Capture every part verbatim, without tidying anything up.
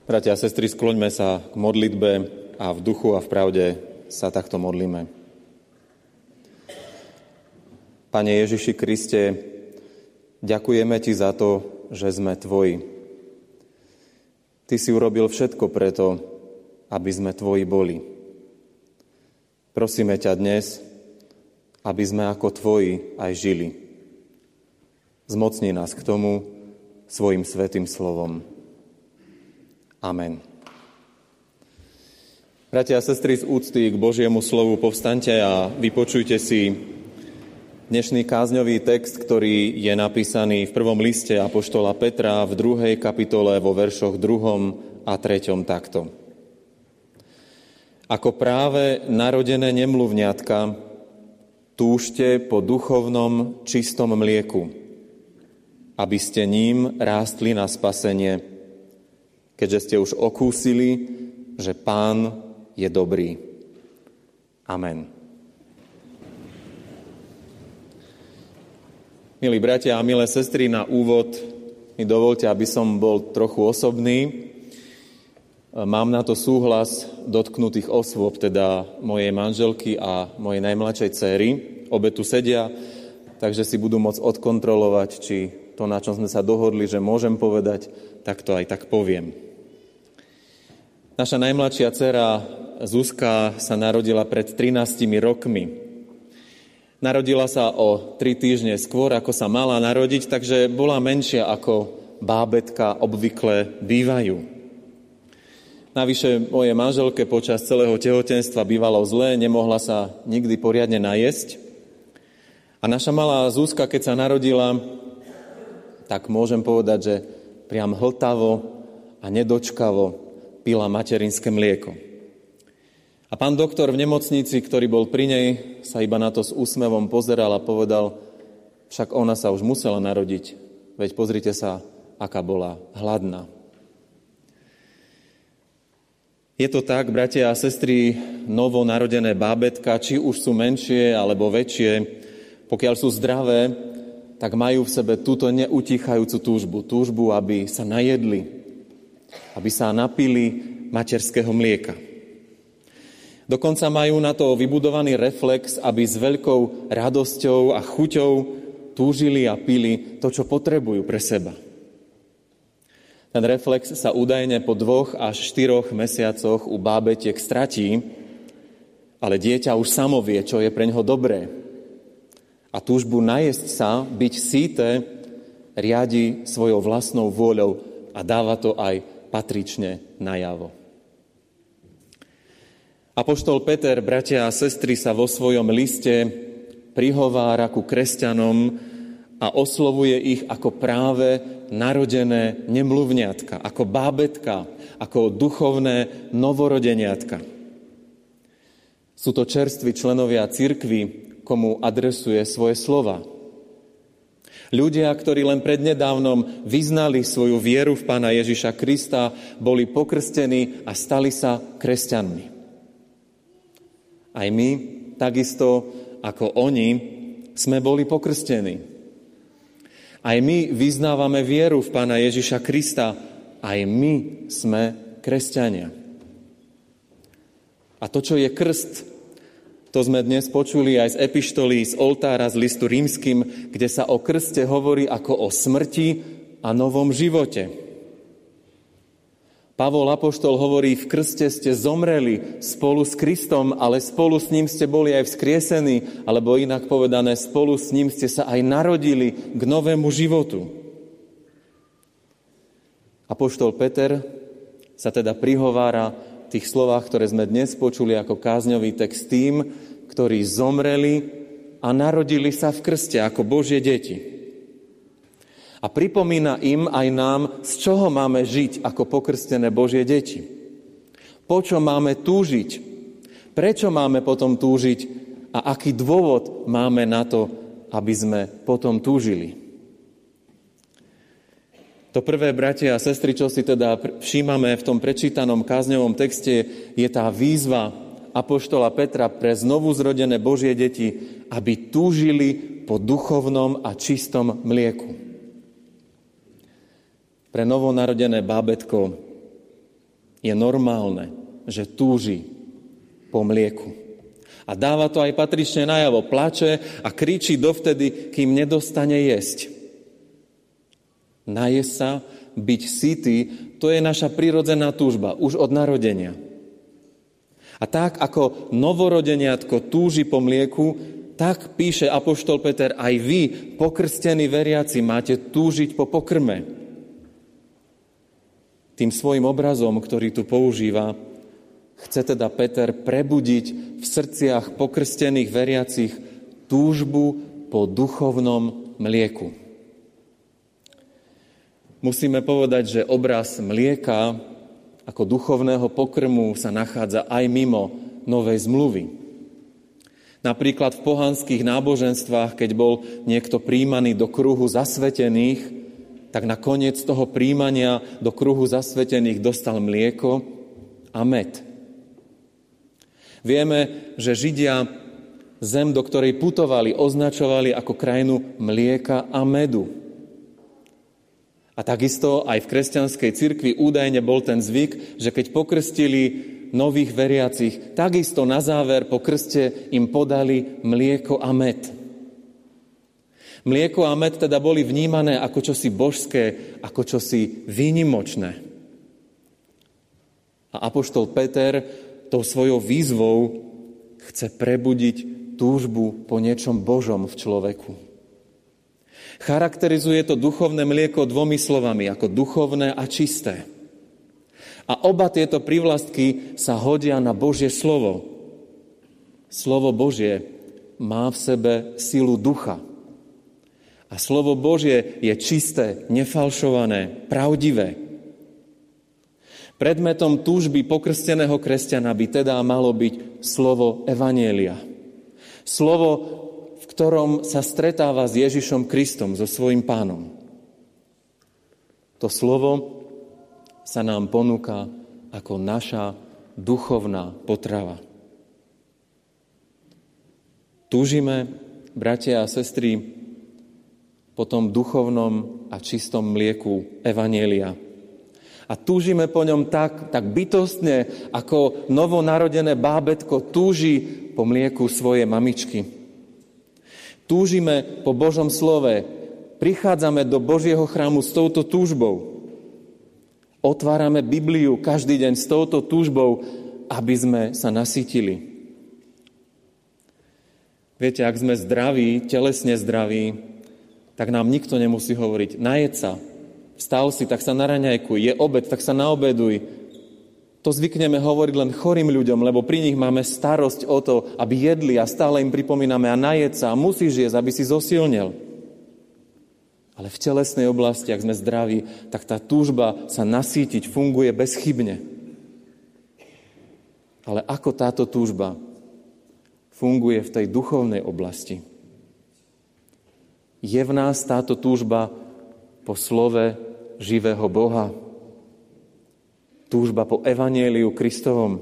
Bratia a sestry, skloňme sa k modlitbe a v duchu a v pravde sa takto modlíme. Pane Ježiši Kriste, ďakujeme Ti za to, že sme Tvoji. Ty si urobil všetko preto, aby sme Tvoji boli. Prosíme ťa dnes, aby sme ako Tvoji aj žili. Zmocni nás k tomu svojim svätým slovom. Amen. Bratia a sestry, z úcty k Božiemu slovu povstaňte a vypočujte si dnešný kázňový text, ktorý je napísaný v prvom liste apoštola Petra v druhej kapitole vo veršoch druhom a treťom takto. Ako práve narodené nemluvňatka, túžte po duchovnom čistom mlieku, aby ste ním rástli na spasenie, keďže ste už okúsili, že Pán je dobrý. Amen. Milí bratia a milé sestry, na úvod mi dovoľte, aby som bol trochu osobný. Mám na to súhlas dotknutých osôb, teda mojej manželky a mojej najmladšej dcéry. Obe tu sedia, takže si budú môcť odkontrolovať, či to, na čom sme sa dohodli, že môžem povedať, tak to aj tak poviem. Naša najmladšia dcera Zuzka sa narodila pred trinástimi rokmi. Narodila sa o tri týždne skôr, ako sa mala narodiť, takže bola menšia, ako bábätka obvykle bývajú. Navyše mojej manželke počas celého tehotenstva bývalo zle, nemohla sa nikdy poriadne najesť. A naša malá Zuzka, keď sa narodila, tak môžem povedať, že priam hltavo a nedočkavo pila materinské mlieko. A pán doktor v nemocnici, ktorý bol pri nej, sa iba na to s úsmevom pozeral a povedal, však ona sa už musela narodiť, veď pozrite sa, aká bola hladná. Je to tak, bratia a sestry, novonarodené bábätka, či už sú menšie alebo väčšie, pokiaľ sú zdravé, tak majú v sebe túto neutíchajúcu túžbu. Túžbu, aby sa najedli, aby sa napili materského mlieka. Dokonca majú na to vybudovaný reflex, aby s veľkou radosťou a chuťou túžili a pili to, čo potrebujú pre seba. Ten reflex sa údajne po dvoch až štyroch mesiacoch u bábetiek stratí, ale dieťa už samo vie, čo je pre ňoho dobré. A túžbu najesť sa, byť síte, riadi svojou vlastnou vôľou a dáva to aj patrične najavo. Apoštol Peter, bratia a sestry, sa vo svojom liste prihovára ku kresťanom a oslovuje ich ako práve narodené nemluvňatka, ako bábätka, ako duchovné novorodeniatka. Sú to čerství členovia cirkvi, komu adresuje svoje slova. Ľudia, ktorí len prednedávnom vyznali svoju vieru v Pána Ježiša Krista, boli pokrstení a stali sa kresťanmi. Aj my, takisto ako oni, sme boli pokrstení. Aj my vyznávame vieru v Pána Ježiša Krista, aj my sme kresťania. A to, čo je krst, to sme dnes počuli aj z epištoly, z oltára, z listu rímskym, kde sa o krste hovorí ako o smrti a novom živote. Pavol apoštol hovorí, v krste ste zomreli spolu s Kristom, ale spolu s ním ste boli aj vzkriesení, alebo inak povedané, spolu s ním ste sa aj narodili k novému životu. Apoštol Peter sa teda prihovára v tých slovách, ktoré sme dnes počuli ako kázňový text tým, ktorí zomreli a narodili sa v krste ako Božie deti. A pripomína im aj nám, z čoho máme žiť ako pokrstené Božie deti. Po čo máme túžiť? Prečo máme potom túžiť? A aký dôvod máme na to, aby sme potom túžili? To prvé, bratia a sestry, čo si teda všímame v tom prečítanom kázňovom texte, je tá výzva apoštola Petra pre znovu zrodené Božie deti, aby túžili po duchovnom a čistom mlieku. Pre novonarodené bábätko Je normálne, že túži po mlieku. A dáva to aj patrične najavo. Plače a kričí dovtedy, kým nedostane jesť. Najesť sa, byť sytý, to je naša prirodzená túžba, už od narodenia. A tak, ako novorodeniatko túži po mlieku, tak píše apoštol Peter, aj vy, pokrstení veriaci, máte túžiť po pokrme. Tým svojim obrazom, ktorý tu používa, chce teda Peter prebudiť v srdciach pokrstených veriacich túžbu po duchovnom mlieku. Musíme povedať, že obraz mlieka ako duchovného pokrmu sa nachádza aj mimo Novej zmluvy. Napríklad v pohanských náboženstvách, keď bol niekto prijímaný do kruhu zasvetených, tak na koniec toho prijímania do kruhu zasvetených dostal mlieko a med. Vieme, že Židia zem, do ktorej putovali, označovali ako krajinu mlieka a medu. A takisto aj v kresťanskej cirkvi údajne bol ten zvyk, že keď pokrstili nových veriacich, takisto na záver po krste im podali mlieko a med. Mlieko a med teda boli vnímané ako čosi božské, ako čosi výnimočné. A apoštol Peter tou svojou výzvou chce prebudiť túžbu po niečom Božom v človeku. Charakterizuje to duchovné mlieko dvomi slovami, ako duchovné a čisté. A oba tieto prívlastky sa hodia na Božie slovo. Slovo Božie má v sebe silu ducha. A slovo Božie je čisté, nefalšované, pravdivé. Predmetom túžby pokrsteného kresťana by teda malo byť slovo evanjelia. Slovo, v ktorom sa stretáva s Ježišom Kristom, so svojím pánom. To slovo sa nám ponúka ako naša duchovná potrava. Túžime, bratia a sestry, po tom duchovnom a čistom mlieku evanjelia. A túžime po ňom tak, tak bytostne, ako novonarodené bábätko túži po mlieku svojej mamičky. Túžime po Božom slove. Prichádzame do Božieho chrámu s touto túžbou. Otvárame Bibliu každý deň s touto túžbou, aby sme sa nasýtili. Viete, ak sme zdraví, telesne zdraví, tak nám nikto nemusí hovoriť, najeď sa, vstal si, tak sa naraňajkuj, je obed, tak sa naobeduj. To zvykneme hovoriť len chorým ľuďom, lebo pri nich máme starosť o to, aby jedli a stále im pripomíname a najeď sa a musíš jesť, aby si zosilnil. Ale v telesnej oblasti, ak sme zdraví, tak tá túžba sa nasýtiť funguje bezchybne. Ale ako táto túžba funguje v tej duchovnej oblasti? Je v nás táto túžba po slove živého Boha? Túžba po evanjeliu Kristovom?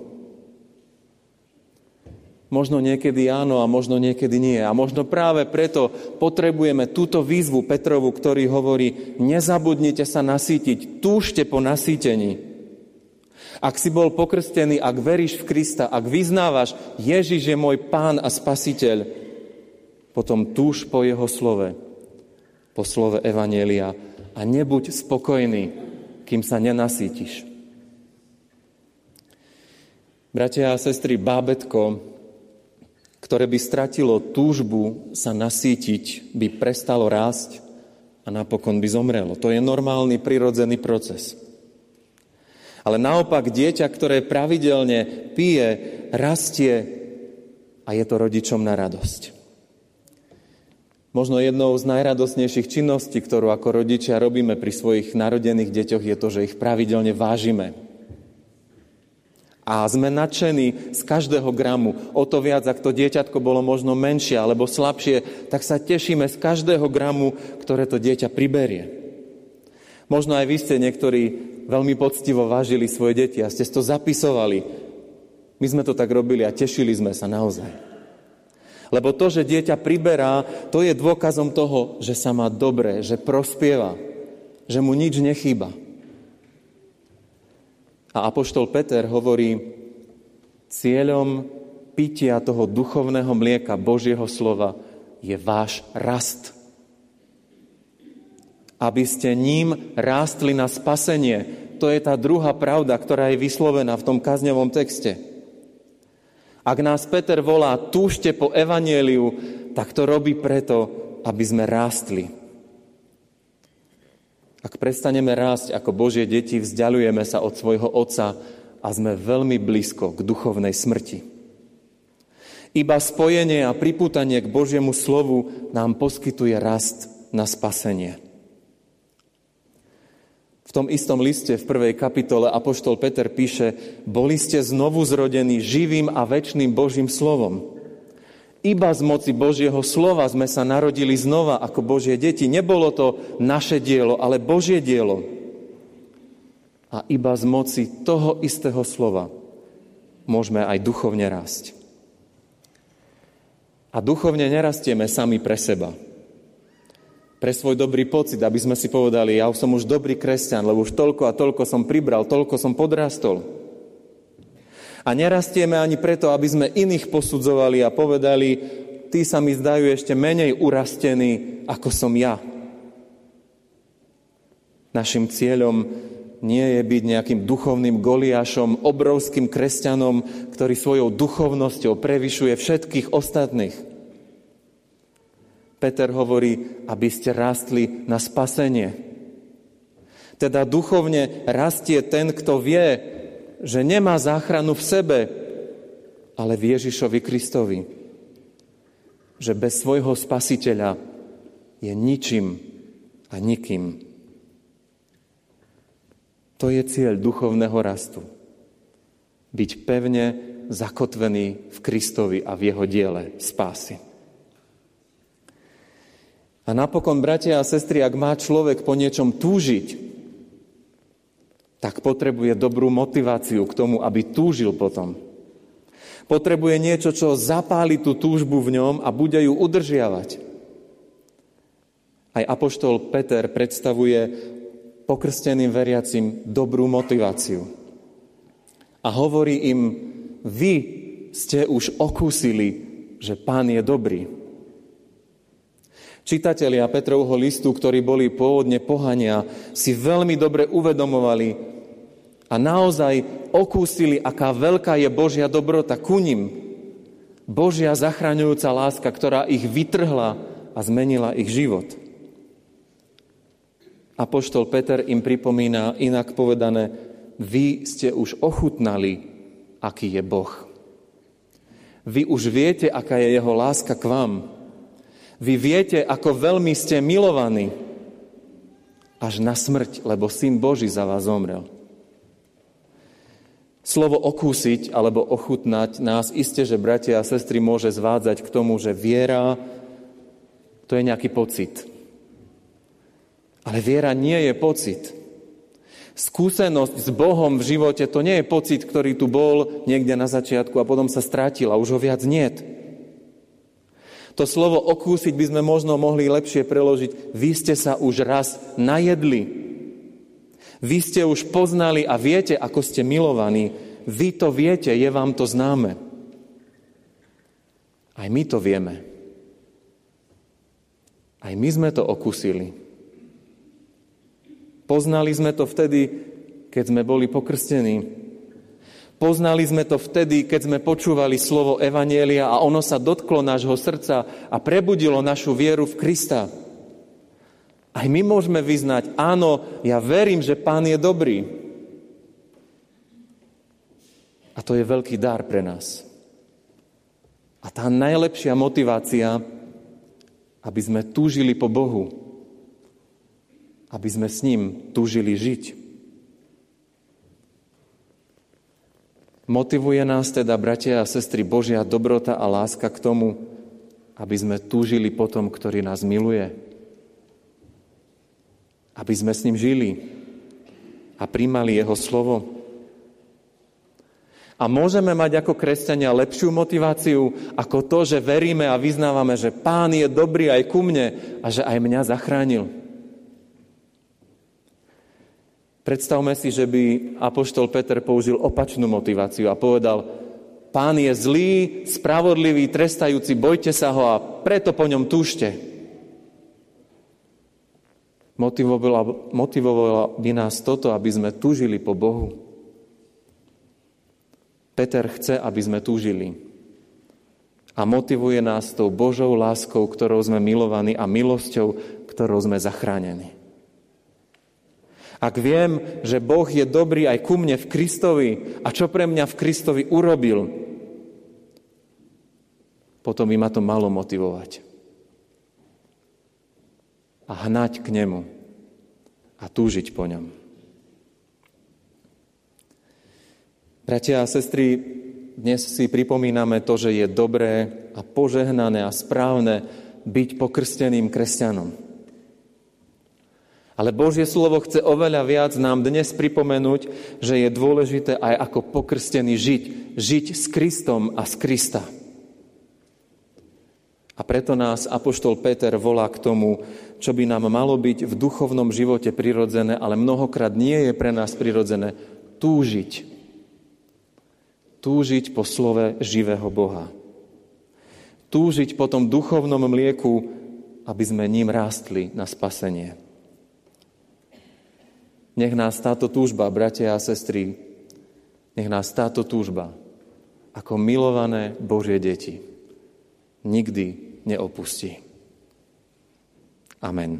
Možno niekedy áno a možno niekedy nie. A možno práve preto potrebujeme túto výzvu Petrovu, ktorý hovorí, nezabudnite sa nasýtiť, túžte po nasýtení. Ak si bol pokrstený, ak veríš v Krista, ak vyznávaš, Ježiš je môj Pán a Spasiteľ, potom túž po jeho slove, po slove evanjelia a nebuď spokojný, kým sa nenasítiš. Bratia a sestry, bábätko, ktoré by stratilo túžbu sa nasítiť, by prestalo rásť a napokon by zomrelo. To je normálny, prirodzený proces. Ale naopak dieťa, ktoré pravidelne pije, rastie a je to rodičom na radosť. Možno jednou z najradosnejších činností, ktorú ako rodičia robíme pri svojich narodených deťoch, je to, že ich pravidelne vážime. A sme nadšení z každého gramu. O to viac, ak to dieťatko bolo možno menšie alebo slabšie, tak sa tešíme z každého gramu, ktoré to dieťa priberie. Možno aj vy ste niektorí veľmi poctivo vážili svoje deti a ste to zapisovali. My sme to tak robili a tešili sme sa naozaj. Lebo to, že dieťa priberá, to je dôkazom toho, že sa má dobre, že prospieva, že mu nič nechýba. A apoštol Peter hovorí, cieľom pitia toho duchovného mlieka Božieho slova je váš rast. Aby ste ním rástli na spasenie. To je tá druhá pravda, ktorá je vyslovená v tom kázňovom texte. Ak nás Peter volá, túžte po evanjeliu, tak to robí preto, aby sme rástli. Ak prestaneme rásť ako Božie deti, vzdialujeme sa od svojho Otca a sme veľmi blízko k duchovnej smrti. Iba spojenie a pripútanie k Božiemu slovu nám poskytuje rast na spasenie. V tom istom liste v prvej kapitole apoštol Peter píše, boli ste znovu zrodení živým a večným Božím slovom. Iba z moci Božieho slova sme sa narodili znova ako Božie deti. Nebolo to naše dielo, ale Božie dielo. A iba z moci toho istého slova môžeme aj duchovne rásť. A duchovne nerastieme sami pre seba. Pre svoj dobrý pocit, aby sme si povedali, ja som už dobrý kresťan, lebo už toľko a toľko som pribral, toľko som podrastol. A nerastieme ani preto, aby sme iných posudzovali a povedali, tí sa mi zdajú ešte menej urastení, ako som ja. Našim cieľom nie je byť nejakým duchovným Goliášom, obrovským kresťanom, ktorý svojou duchovnosťou prevyšuje všetkých ostatných. Peter hovorí, aby ste rástli na spasenie. Teda duchovne rastie ten, kto vie, že nemá záchranu v sebe, ale v Ježišovi Kristovi. Že bez svojho spasiteľa je ničím a nikým. To je cieľ duchovného rastu. Byť pevne zakotvený v Kristovi a v jeho diele spásy. A napokon, bratia a sestry, ak má človek po niečom túžiť, tak potrebuje dobrú motiváciu k tomu, aby túžil potom. Potrebuje niečo, čo zapáli tú túžbu v ňom a bude ju udržiavať. Aj apoštol Peter predstavuje pokrsteným veriacim dobrú motiváciu. A hovorí im, vy ste už okúsili, že Pán je dobrý. Čitatelia Petrovho listu, ktorí boli pôvodne pohania, si veľmi dobre uvedomovali a naozaj okúsili, aká veľká je Božia dobrota ku nim. Božia zachraňujúca láska, ktorá ich vytrhla a zmenila ich život. Apoštol Peter im pripomína, inak povedané, vy ste už ochutnali, aký je Boh. Vy už viete, aká je jeho láska k vám. Vy viete, ako veľmi ste milovaní, až na smrť, lebo Syn Boží za vás zomrel. Slovo okúsiť alebo ochutnať nás iste, že bratia a sestry môže zvádzať k tomu, že viera to je nejaký pocit. Ale viera nie je pocit. Skúsenosť s Bohom v živote to nie je pocit, ktorý tu bol niekde na začiatku a potom sa strátil a už ho viac niet. To slovo okúsiť by sme možno mohli lepšie preložiť. Vy ste sa už raz najedli. Vy ste už poznali a viete, ako ste milovaní. Vy to viete, je vám to známe. Aj my to vieme. Aj my sme to okúsili. Poznali sme to vtedy, keď sme boli pokrstení. Poznali sme to vtedy, keď sme počúvali slovo evanjelia a ono sa dotklo nášho srdca a prebudilo našu vieru v Krista. Aj my môžeme vyznať, áno, ja verím, že Pán je dobrý. A to je veľký dar pre nás. A tá najlepšia motivácia, aby sme túžili po Bohu, aby sme s ním túžili žiť. Motivuje nás teda, bratia a sestry, Božia dobrota a láska k tomu, aby sme túžili po tom, ktorý nás miluje. Aby sme s ním žili a prijímali jeho slovo. A môžeme mať ako kresťania lepšiu motiváciu ako to, že veríme a vyznávame, že Pán je dobrý aj ku mne a že aj mňa zachránil. Predstavme si, že by apoštol Peter použil opačnú motiváciu a povedal: Pán je zlý, spravodlivý, trestajúci, bojte sa ho a preto po ňom túžte. Motivovala, motivovala by nás toto, aby sme túžili po Bohu. Peter chce, aby sme túžili. A motivuje nás tou Božou láskou, ktorou sme milovaní, a milosťou, ktorou sme zachránení. Ak viem, že Boh je dobrý aj ku mne v Kristovi a čo pre mňa v Kristovi urobil, potom by ma to malo motivovať. A hnať k nemu a túžiť po ňom. Bratia a sestry, dnes si pripomíname to, že je dobré a požehnané a správne byť pokrsteným kresťanom. Ale Božie slovo chce oveľa viac nám dnes pripomenúť, že je dôležité aj ako pokrstený žiť. Žiť s Kristom a z Krista. A preto nás apoštol Peter volá k tomu, čo by nám malo byť v duchovnom živote prirodzené, ale mnohokrát nie je pre nás prirodzené: túžiť. Túžiť po slove živého Boha. Túžiť po tom duchovnom mlieku, aby sme ním rástli na spasenie. Nech nás táto túžba, bratia a sestry, nech nás táto túžba ako milované Božie deti nikdy neopustí. Amen.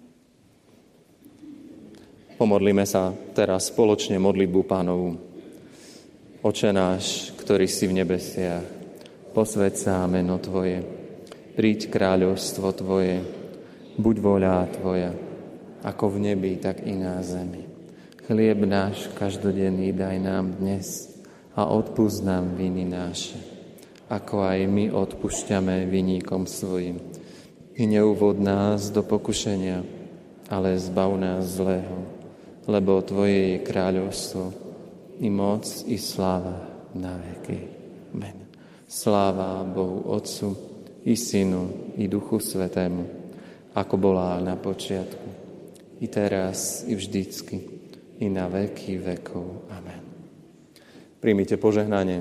Pomodlíme sa teraz spoločne modlitbu Pánovu. Oče náš, ktorý si v nebesiach, posväť sa meno Tvoje, príď kráľovstvo Tvoje, buď vôľa Tvoja, ako v nebi, tak i na zemi. Chlieb náš každodenný daj nám dnes a odpusť nám viny naše, ako aj my odpúšťame viníkom svojim. I neuvod nás do pokušenia, ale zbav nás zlého, lebo Tvoje je kráľovstvo, i moc, i sláva na veky. Amen. Sláva Bohu Otcu, i Synu, i Duchu Svätému, ako bola na počiatku, i teraz, i vždycky, i na veky vekov. Amen. Príjmite požehnanie.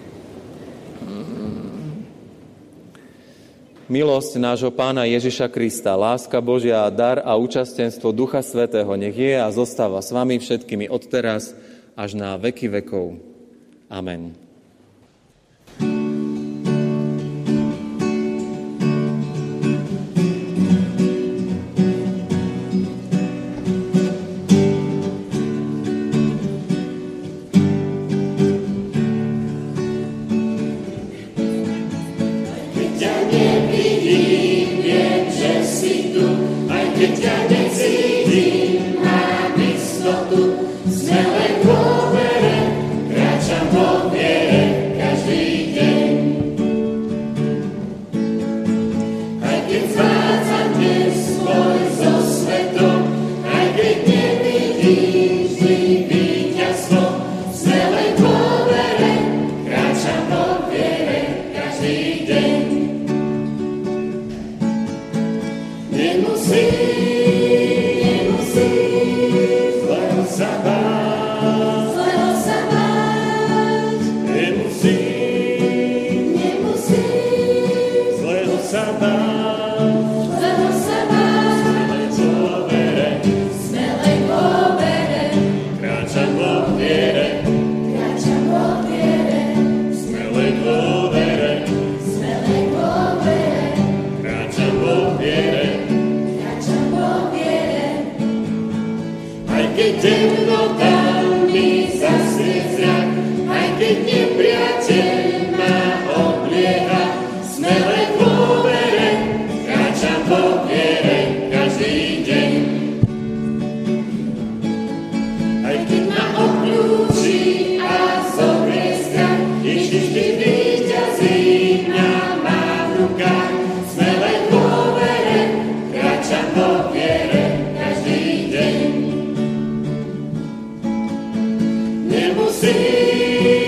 Milosť nášho Pána Ježiša Krista, láska Božia, dar a účastenstvo Ducha Svätého nech je a zostáva s vami všetkými odteraz až na veky vekov. Amen. Nemusím